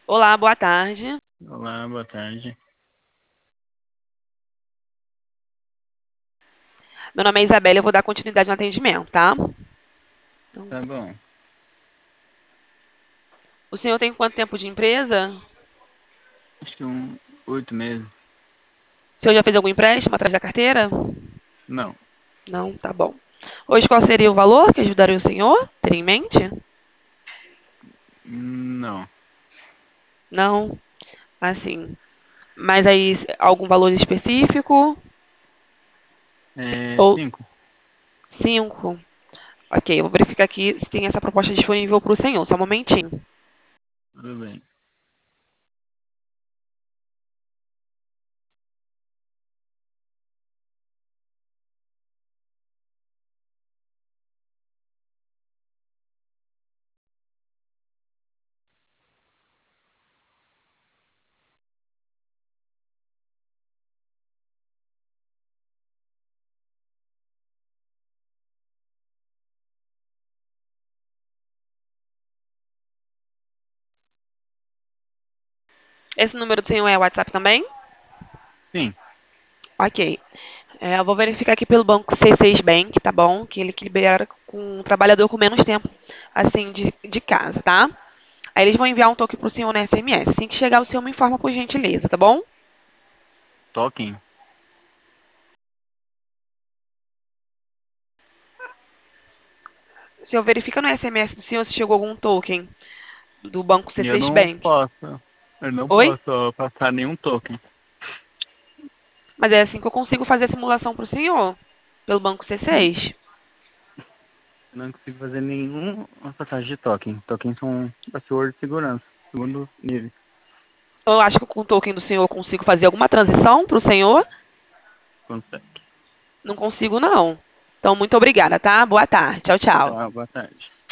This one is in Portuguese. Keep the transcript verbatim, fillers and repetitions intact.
Olá, boa tarde. Olá, boa tarde. Meu nome é Isabela, eu vou dar continuidade no atendimento, tá? Então, Tá bom. o senhor tem quanto tempo de empresa? Acho que um oito meses. O senhor já fez algum empréstimo atrás da carteira? Não, Não, tá bom. Hoje, qual seria o valor que ajudaria o senhor? Ter em mente? não. Não, assim. Mas aí, algum valor específico? É Ou cinco. cinco? Ok, eu vou verificar aqui se tem essa proposta disponível para o senhor. Só um momentinho. Tudo bem. Esse número do senhor é o WhatsApp também? Sim, Ok. É, eu vou verificar aqui pelo banco C seis Bank, tá bom? Que ele que libera com um trabalhador com menos tempo, assim, de, de casa, tá? Aí eles vão enviar um token pro senhor no S M S. Assim que chegar, o senhor me informa por gentileza, tá bom? toquem. O senhor verifica no S M S do senhor se chegou algum token do banco E eu C seis não Bank. posso. Eu não Oi? posso passar nenhum token. Mas é assim que eu consigo fazer a simulação pro senhor, pelo banco C seis. Eu não consigo fazer nenhuma passagem de token. Tokens são password de segurança. Segundo nível. Eu acho que com o token do senhor eu consigo fazer alguma transição pro senhor. Consegue. Não consigo, não. Então, muito obrigada, tá? Boa tarde. Tchau, tchau. Tá, boa tarde.